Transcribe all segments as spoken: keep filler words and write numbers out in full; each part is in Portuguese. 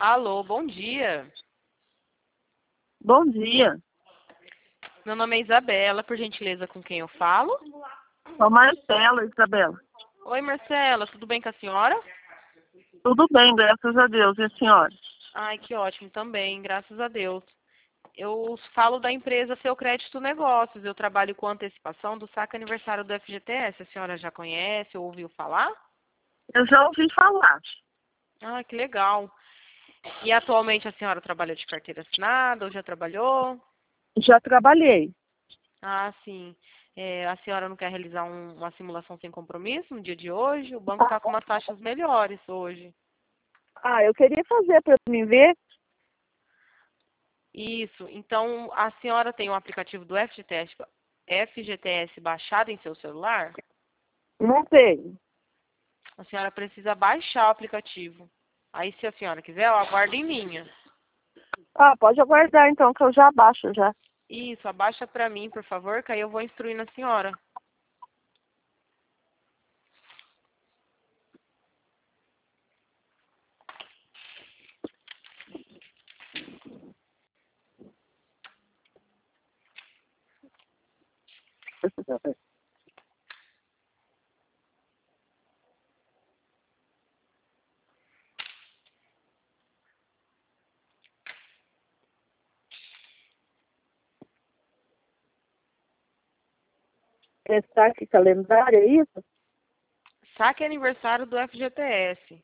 Alô, bom dia. Bom dia. Meu nome é Isabela, por gentileza, com quem eu falo? Sou Marcela, Isabela. Oi, Marcela, tudo bem com a senhora? Tudo bem, graças a Deus. E a senhora? Ai, que ótimo também, graças a Deus. Eu falo da empresa Seu Crédito Negócios. Eu trabalho com antecipação do saque aniversário do F G T S. A senhora já conhece ou ouviu falar? Eu já ouvi falar. Ah, que legal. E atualmente a senhora trabalha de carteira assinada ou já trabalhou? Já trabalhei. Ah, sim. É, a senhora não quer realizar um- uma simulação sem compromisso no dia de hoje? O banco está com umas taxas melhores hoje. Ah, eu queria fazer para me ver. Isso. Então, a senhora tem o aplicativo do F G T S, F G T S baixado em seu celular? Não tenho. A senhora precisa baixar o aplicativo. Aí, se a senhora quiser, eu aguardo em linha. Ah, pode aguardar então, que eu já baixo já. Isso, abaixa para mim, por favor, que aí eu vou instruindo a senhora. É saque calendário, é isso? Saque aniversário do F G T S.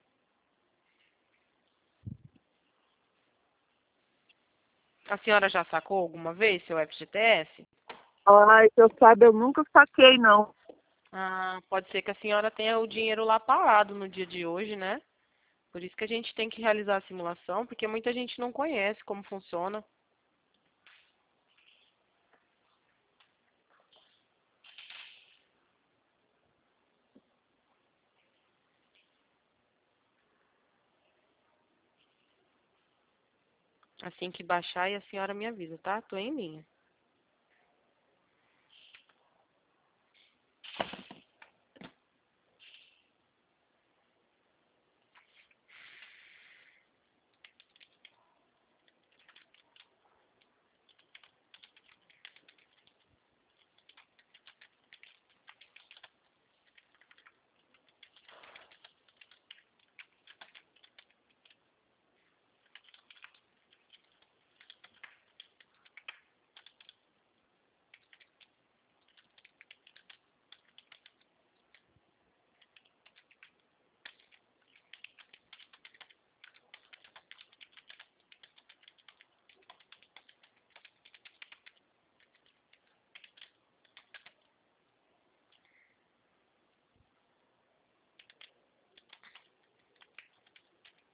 A senhora já sacou alguma vez seu F G T S? Ai, que eu saiba, eu nunca saquei, não. Ah, pode ser que a senhora tenha o dinheiro lá parado no dia de hoje, né? Por isso que a gente tem que realizar a simulação, porque muita gente não conhece como funciona. Assim que baixar, e a senhora me avisa, tá? Tô em linha.